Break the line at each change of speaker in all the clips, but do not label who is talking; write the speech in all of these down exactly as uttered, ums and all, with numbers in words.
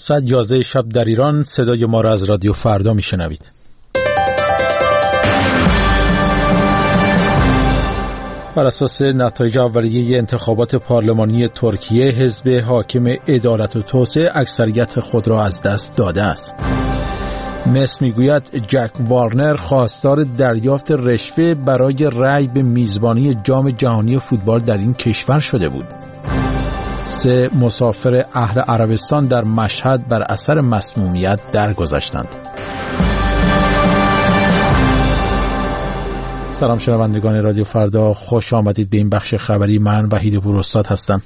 ساعت یازده شب در ایران. صدای ما را از رادیو فردا میشنوید. بر اساس نتایج اولیه انتخابات پارلمانی ترکیه، حزب حاکم عدالت و توسعه اکثریت خود را از دست داده است. مصر میگوید جک وارنر خواستار دریافت رشوه برای رأی به میزبانی جام جهانی فوتبال در این کشور شده بود. سه مسافر اهل عربستان در مشهد بر اثر مسمومیت درگذشتند. سلام شنوندگان رادیو فردا، خوش آمدید به این بخش خبری. من وحید پوراستاد هستم.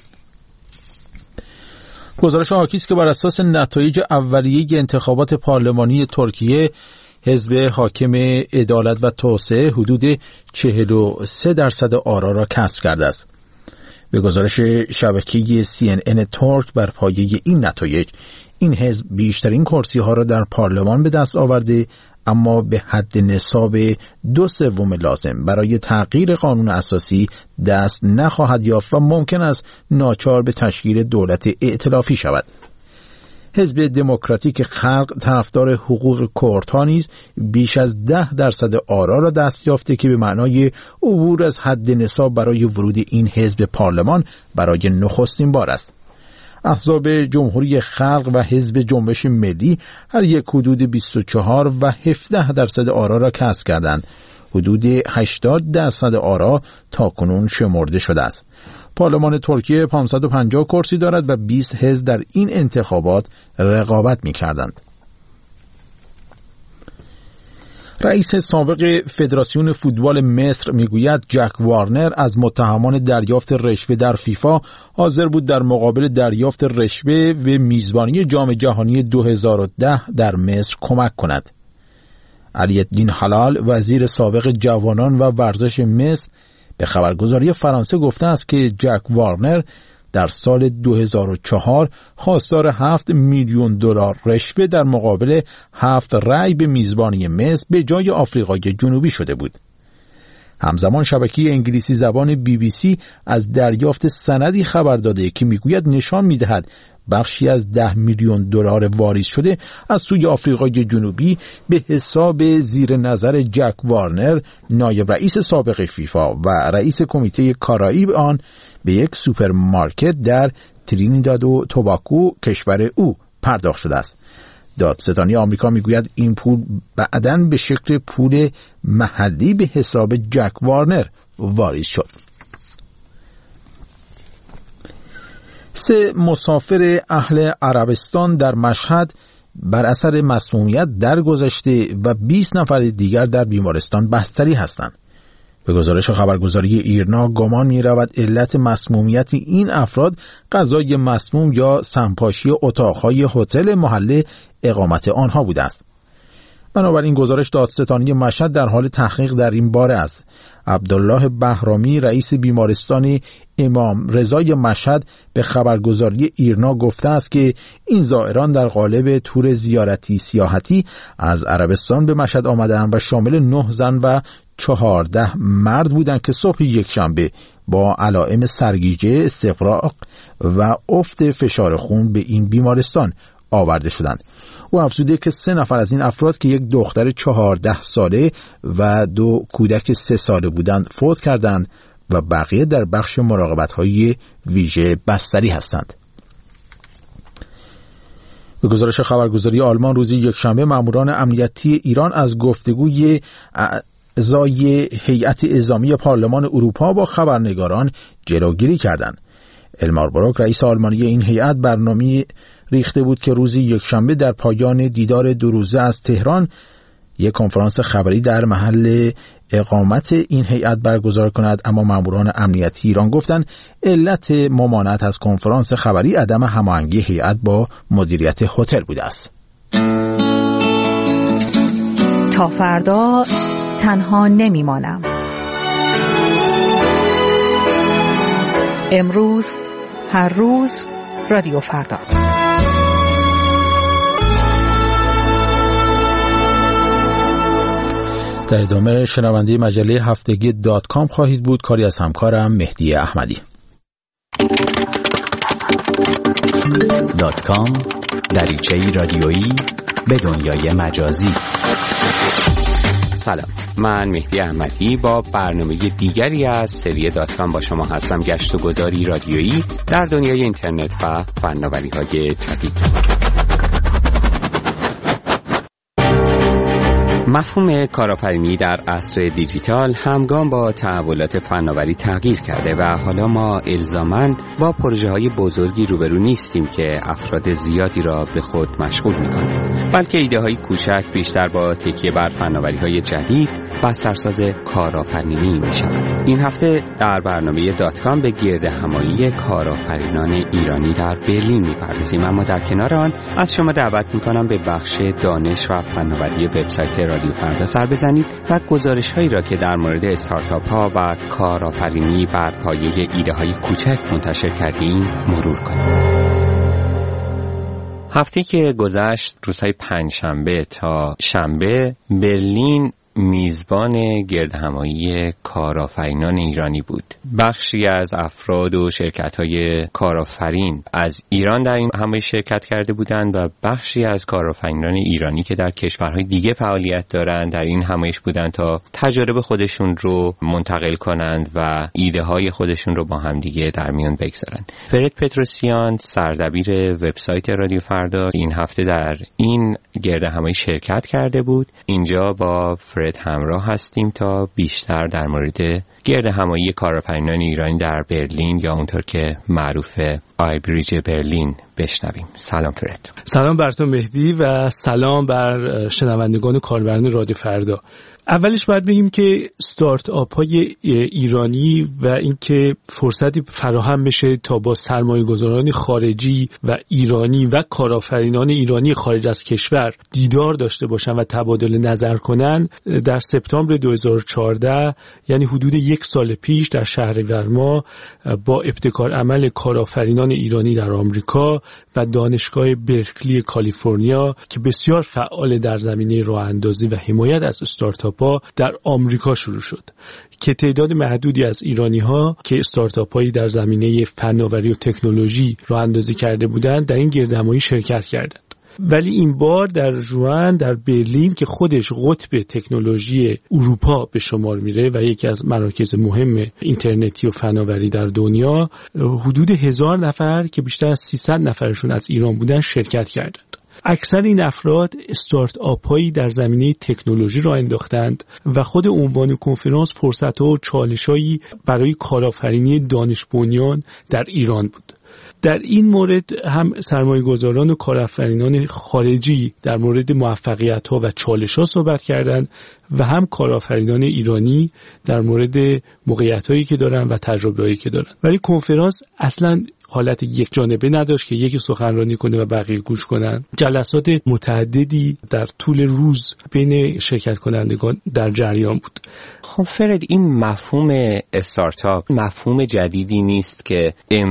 گزارش حاکی است که بر اساس نتایج اولیه انتخابات پارلمانی ترکیه، حزب حاکم عدالت و توسعه حدود چهل و سه درصد آرا را کسب کرده است. به گزارش شبکه سی ان ان ترک، بر پایه این نتایج این حزب بیشترین کرسی ها را در پارلمان به دست آورده، اما به حد نصاب دو سوم لازم برای تغییر قانون اساسی دست نخواهد یافت و ممکن است ناچار به تشکیل دولت ائتلافی شود. حزب دموکراتیک خلق طرفدار حقوق کردها نیز بیش از ده درصد آرا را دست یافته که به معنای عبور از حد نصاب برای ورود این حزب پارلمان برای نخستین بار است. احزاب جمهوری خلق و حزب جنبش ملی هر یک حدود بیست و چهار و هفده درصد آرا را کسب کردند. حدود هشتاد درصد آرا تاکنون شمرده شده است. پارلمان ترکیه پانصد و پنجاه کرسی دارد و بیست حزب در این انتخابات رقابت می‌کردند. رئیس سابق فدراسیون فوتبال مصر میگوید جک وارنر از متهمان دریافت رشوه در فیفا حاضر بود در مقابل دریافت رشوه و میزبانی جام جهانی دو هزار و ده در مصر کمک کند. علی الدین حلال، وزیر سابق جوانان و ورزش مصر، به خبرگزاری فرانسه گفته است که جک وارنر در سال دو هزار و چهار خواستار هفت میلیون دلار رشوه در مقابل هفت رأی به میزبانی مصر به جای آفریقای جنوبی شده بود. همزمان شبکه انگلیسی زبان بی بی سی از دریافت سندی خبر داده که میگوید نشان میدهد بخشی از ده میلیون دلار واریز شده از سوی آفریقای جنوبی به حساب زیر نظر جک وارنر، نایب رئیس سابق فیفا و رئیس کمیته کارایی آن، به یک سوپرمارکت در ترینیداد و توباگو کشور او پرداخت شده است. دادستانی آمریکا میگوید این پول بعداً به شکل پول محلی به حساب جک وارنر واریز شد. سه مسافر اهل عربستان در مشهد بر اثر مسمومیت درگذشته و بیست نفر دیگر در بیمارستان بستری هستند. به گزارش خبرگزاری ایرنا گمان می رود علت مسمومیت این افراد غذای مسموم یا سمپاشی اتاقهای هتل محل اقامت آنها بوده است. بنابراین گزارش دادستانی مشهد در حال تحقیق در این باره است. عبدالله بهرامی، رئیس بیمارستان امام رضای مشهد، به خبرگزاری ایرنا گفته است که این زائران در قالب تور زیارتی سیاحتی از عربستان به مشهد آمدند و شامل نه زن و چهارده مرد بودند که صبح یکشنبه با علائم سرگیجه، استفراغ و افت فشار خون به این بیمارستان آورده شدند. او افزوده که سه نفر از این افراد که یک دختر چهارده ساله و دو کودک سه ساله بودند فوت کردند و بقیه در بخش مراقبت‌های ویژه بستری هستند. به گزارش خبرگزاری آلمان روز یکشنبه ماموران امنیتی ایران از گفتگوی اعضای هیئت اعزامی پارلمان اروپا با خبرنگاران جلوگیری کردند. المار بروک، رئیس آلمانی این هیئت، برنامه ریخته بود که روز یکشنبه در پایان دیدار دو روزه از تهران یک کنفرانس خبری در محل اقامت این هیئت برگزار کند، اما ماموران امنیتی ایران گفتند علت ممانعت از کنفرانس خبری عدم هماهنگی هیئت با مدیریت هتل بوده است.
تا فردا تنها نمیمانم. امروز، هر روز، رادیو فردا.
در ادامه شنونده مجله هفتگی دات کام خواهید بود، کاری از همکارم مهدی احمدی.
دات کام دریچه‌ای رادیویی به دنیای مجازی.
سلام، من مهدی احمدی با برنامه دیگری از سری دات کام با شما هستم. گشت و گذاری رادیویی در دنیای اینترنت و فناوری‌های جدید. مفهوم کارآفرینی در عصر دیجیتال همگام با تحولات فناوری تغییر کرده و حالا ما الزاماً با پروژه‌های بزرگی روبرو نیستیم که افراد زیادی را به خود مشغول می‌کنند، بلکه ایده‌های کوچک بیشتر با تکیه بر فناوری‌های جدید بسترساز کارآفرینی می‌شوند. این هفته در برنامه دات کام به گرد همایی کارآفرینان ایرانی در برلین می‌پردازیم، اما در کنار آن از شما دعوت می‌کنم به بخش دانش و فناوری وبسایت رادیو فردا سر بزنید و گزارش‌هایی را که در مورد استارتاپ‌ها و کارآفرینی بر پایه ایده‌های کوچک منتشر کردیم مرور کنید. هفته که گذشت روزهای پنجشنبه تا شنبه برلین میزبان گردهمایی کارآفرینان ایرانی بود. بخشی از افراد و شرکت‌های کارآفرین از ایران در این همایش شرکت کرده بودند و بخشی از کارآفرینان ایرانی که در کشورهای دیگه فعالیت دارند در این همایش بودند تا تجارب خودشون رو منتقل کنند و ایده‌های خودشون رو با هم دیگه در میان بگذارند. فرد پتروسیان، سردبیر وبسایت رادیو فردا، این هفته در این گردهمایی شرکت کرده بود. اینجا با فرد همراه هستیم تا بیشتر در مورد گردهمایی کارآفرینان ایرانی در برلین یا اونطور که معروفه آیبریج برلین بشنویم. سلام فرد.
سلام بر تو مهدی و سلام بر شنوندگان و کاربران رادیو فردا. اولش باید بگیم که استارتاپ های ایرانی و اینکه فرصتی فراهم بشه تا با سرمایه‌گذاران خارجی و ایرانی و کارآفرینان ایرانی خارج از کشور دیدار داشته باشن و تبادل نظر کنن، در سپتامبر دو هزار و چهارده یعنی حدود یک سال پیش در شهر ورما با ابتکار عمل کارآفرینان ایرانی در آمریکا و دانشگاه برکلی کالیفرنیا که بسیار فعال در زمینه راه‌اندازی و حمایت از استارتاپ در آمریکا شروع شد که تعداد محدودی از ایرانی‌ها که استارتاپ‌هایی در زمینه فناوری و تکنولوژی راه‌اندازی کرده بودند در این گردهمایی شرکت کردند. ولی این بار در ژوئن در برلین که خودش قطب تکنولوژی اروپا به شمار میره و یکی از مراکز مهم اینترنتی و فناوری در دنیا، حدود هزار نفر که بیشتر از سیصد نفرشون از ایران بودن شرکت کردند. اکثر این افراد استارتاپ هایی در زمینه تکنولوژی را انداختند و خود عنوان کنفرانس فرصت‌ها و چالش‌هایی برای کارآفرینی دانش بنیان در ایران بود. در این مورد هم سرمایه‌گذاران و کارآفرینان خارجی در مورد موفقیت‌ها و چالش‌ها صحبت کردند و هم کارآفرینان ایرانی در مورد موقعیت‌هایی که دارن و تجربه‌هایی که دارن. ولی کنفرانس اصلاً حالت یک جانبه نداشت که یکی سخنرانی کنه و بقیه گوش کنن. جلسات متعددی در طول روز بین شرکت کنندگان در جریان بود.
خب فرد، این مفهوم استارتاپ مفهوم جدیدی نیست که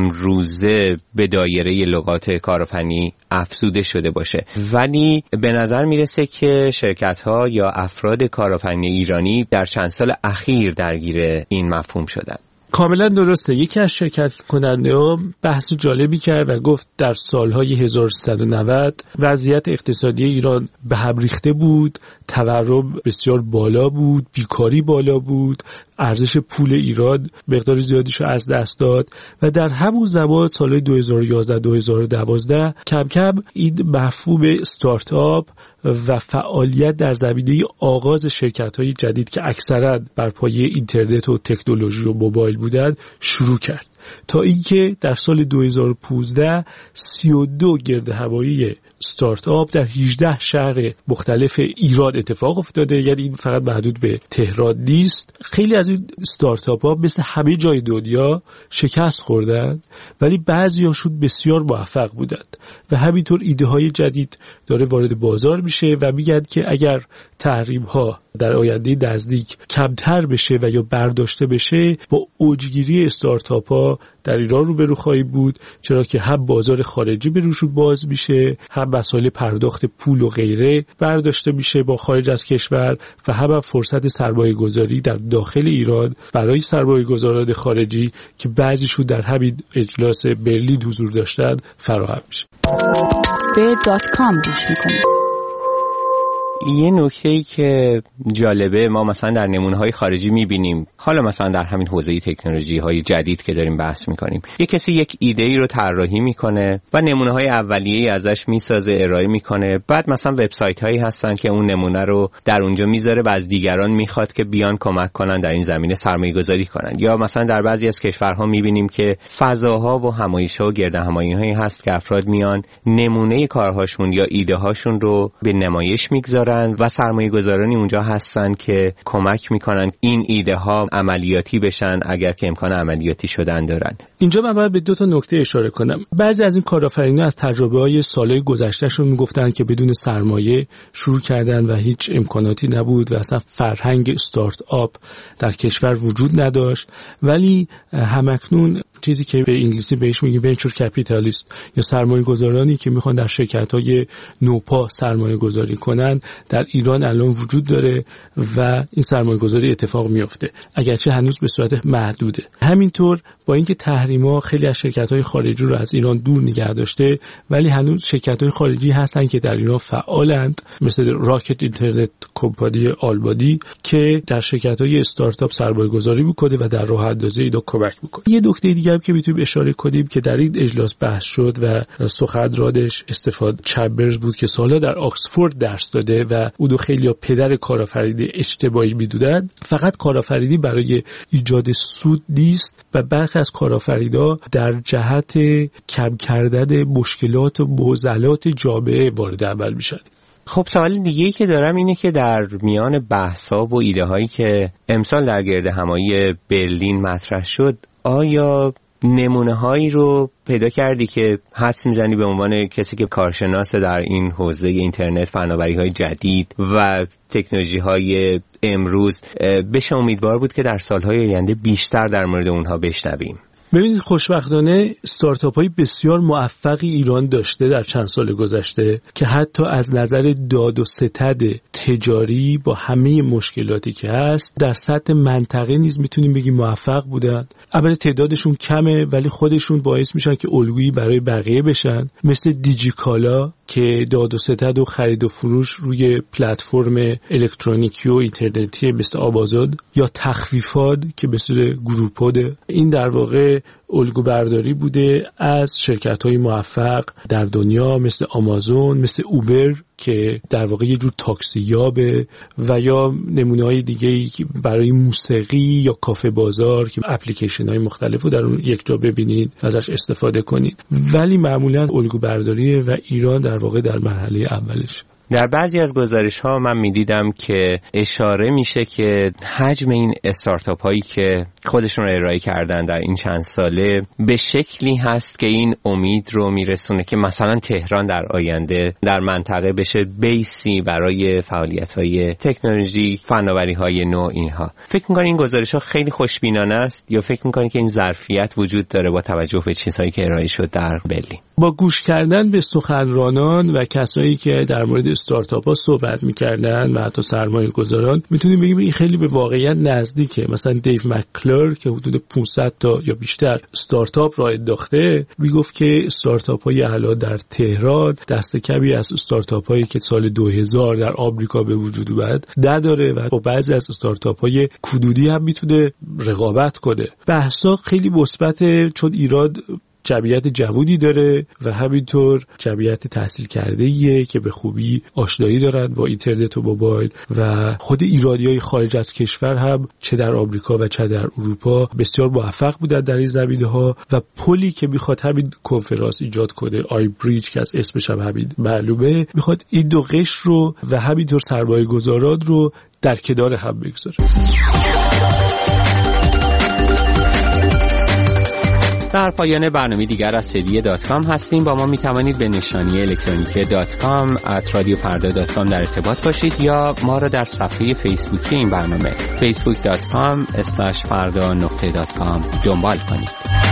امروزه به دایره لغات کارآفرینی افزوده شده باشه، ولی به نظر میرسه که شرکت‌ها یا افراد کارآفرینی ایرانی در چند سال اخیر درگیر این مفهوم شدن.
کاملا درسته. یکی از شرکت کننده ها بحث جالبی کرد و گفت در سالهای هزار و سیصد و نود وضعیت اقتصادی ایران به هم ریخته بود، تورم بسیار بالا بود، بیکاری بالا بود، ارزش پول ایران مقدار زیادیش رو از دست داد و در همون زمان سالهای دو هزار و یازده دو هزار و دوازده کم کم این مفهوم استارتاپ و فعالیت در زمینه آغاز شرکت‌های جدید که اکثراً بر پایه اینترنت و تکنولوژی و موبایل بودند شروع کرد، تا اینکه در سال دو هزار و پانزده سی و دو گردهمایی استارتاپ در هجده شهر مختلف ایران اتفاق افتاده. یعنی این فقط محدود به تهران نیست. خیلی از این استارتاپ ها مثل همه جای دنیا شکست خوردن، ولی بعضی هاشون بسیار موفق بودند و همینطور ایده های جدید داره وارد بازار میشه و میگن که اگر تحریم ها در آینده نزدیک کمتر بشه و یا برداشته بشه، با اوجگیری استارتاپ ها در ایران روبرو خواهی بود، چرا که هم بازار خارجی به روشون باز میشه، هم مسائل پرداخت پول و غیره برداشته میشه با خارج از کشور و هم فرصت سرمایه گذاری در داخل ایران برای سرمایه گذاران خارجی که بعضیشون در همین اجلاس برلین حضور داشتن فراهم میشه.
به دات کام گوش میکنید.
یه نکته‌ای که جالبه، ما مثلا در نمونه‌های خارجی می‌بینیم، حالا مثلا در همین حوزه تکنولوژی‌های جدید که داریم بحث می‌کنیم، یه کسی یک ایده‌ای رو طراحی می‌کنه و نمونه‌های اولیه‌ای ازش می‌سازه، ارائه می‌کنه، بعد مثلا وبسایت‌هایی هستن که اون نمونه رو در اونجا می‌ذاره و از دیگران می‌خواد که بیان کمک کنن در این زمینه سرمایه‌گذاری کنن. یا مثلا در بعضی از کشورها می‌بینیم که فضاها و همایش‌ها و گردهمایی‌هایی هست که افراد میان نمونه کارهاشون یا ایده‌هاشون رو به نمایش می‌گذارن و سرمایه گذارانی اونجا هستن که کمک میکنن این ایده ها عملیاتی بشن اگر که امکان عملیاتی شدن دارن.
اینجا من باید به دو تا نکته اشاره کنم. بعضی از این کارآفرینان از تجربه های سالهای گذشتهشون میگفتن که بدون سرمایه شروع کردن و هیچ امکاناتی نبود و اصلا فرهنگ استارت آپ در کشور وجود نداشت، ولی همکنون چیزی که به انگلیسی بهش میگیم ونچر کپیتالیست یا سرمایه گذارانی که میخوان در شرکت های نوپا سرمایه گذاری کنن در ایران الان وجود داره و این سرمایه گذاری اتفاق میفته، اگرچه هنوز به صورت محدوده. همینطور با اینکه تحریما خیلی از شرکت های خارجی رو از ایران دور نگه داشته، ولی هنوز شرکت های خارجی هستن که در ایران فعالند، مثل راکت اینترنت کمپانی آلبادی که در شرکت های استارتاپ سرمایه گذاری میکنه و در راه اندازی اینا کمک میکنه. یه نکته دیگه هم که میتونیم اشاره کنیم که در این اجلاس بحث شد و سخنرانش استفاده چمبرز بود که سالها در آکسفورد درس داده و او دو خیلی پدر کارآفرینی اجتماعی میدونن. فقط کارآفرینی برای ایجاد سود نیست و برخی از کارآفرینا در جهت کم کردن مشکلات و معضلات جامعه وارد عمل میشن.
خب سوال دیگه‌ای که دارم اینه که در میان بحث‌ها و ایده‌هایی که امسال در گردهمایی برلین مطرح شد، آیا نمونه‌هایی رو پیدا کردی که حدس میزنی به عنوان کسی که کارشناس در این حوزه اینترنت، فناوری‌های جدید و تکنولوژی‌های امروز بشه امیدوار بود که در سال‌های آینده بیشتر در مورد اونها بشنویم؟
ببینید خوشبختانه استارتاپ های بسیار موفقی ایران داشته در چند سال گذشته که حتی از نظر داد و ستد تجاری با همه مشکلاتی که هست در سطح منطقه نیز میتونیم بگیم موفق بودن. البته تعدادشون کمه ولی خودشون باعث میشن که الگویی برای بقیه بشن، مثل دیجیکالا که داد و ستد و خرید و فروش روی پلتفرم الکترونیکی و اینترنتی مثل آمازون، یا تخفیفات که به صورت گروپود. این در واقع الگو برداری بوده از شرکت‌های موفق در دنیا مثل آمازون، مثل اوبر که در واقع یه جور تاکسی یابه، و یا نمونه‌های دیگه‌ای برای موسیقی یا کافه بازار که اپلیکیشن‌های مختلفو در اون یک جا ببینید ازش استفاده کنید. ولی معمولاً الگو برداریه و ایران در واقع در مرحله اولش.
در بعضی از گزارش‌ها من می‌دیدم که اشاره میشه که حجم این استارتاپ هایی که خودشون رو ارائه کردن در این چند ساله به شکلی هست که این امید رو میرسونه که مثلا تهران در آینده در منطقه بشه بیسی برای فعالیت‌های تکنولوژی، فناوری‌های نو. اینها فکر می‌کنی این گزارش‌ها خیلی خوشبینانه است یا فکر می‌کنی که این ظرفیت وجود داره با توجه به چیزهایی که ارائه شد در برلین؟
با گوش کردن به سخنرانان و کسایی که در مورد استارتاپ ها صحبت می‌کردن و حتی سرمایه گذاران میتونیم بگیم این خیلی به واقعیت نزدیکه. مثلا دیو مکلر که حدود پانصد تا یا بیشتر استارتاپ را انداخته میگفت که استارتاپ های الان در تهران دست کمی از استارتاپ هایی که سال دو هزار در آمریکا به وجود اومد نداره و با بعضی از استارتاپ های کدودی هم میتونه رقابت کنه. بحثا خیلی مثبته چون ایران جمعیت جوونی داره و همینطور جمعیت تحصیل کرده‌ایه که به خوبی آشنایی دارن با اینترنت و موبایل، و خود ایرانیای خارج از کشور هم چه در آمریکا و چه در اروپا بسیار موفق بودن در این زمینه‌ها. و پلی که میخواد همین کنفرانس ایجاد کنه، آی بریج که از اسمش هم همین معلومه، میخواد این دو قشر رو و همینطور سرمایه‌گذاران رو در کنار هم بگذاره.
در پایان برنامه دیگر از هدیه دات کام هستیم. با ما می توانید به نشانی الکترونیکی دات کام ات رادیو فردا دات کام در ارتباط باشید یا ما را در صفحه فیسبوکی این برنامه فیسبوک دات کام اسلش فردا نقطه دات کام دنبال کنید.